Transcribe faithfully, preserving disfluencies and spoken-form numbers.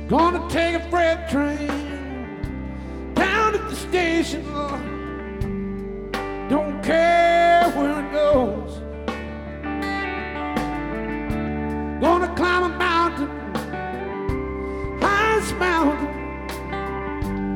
Gonna take a freight train down at the station. Don't care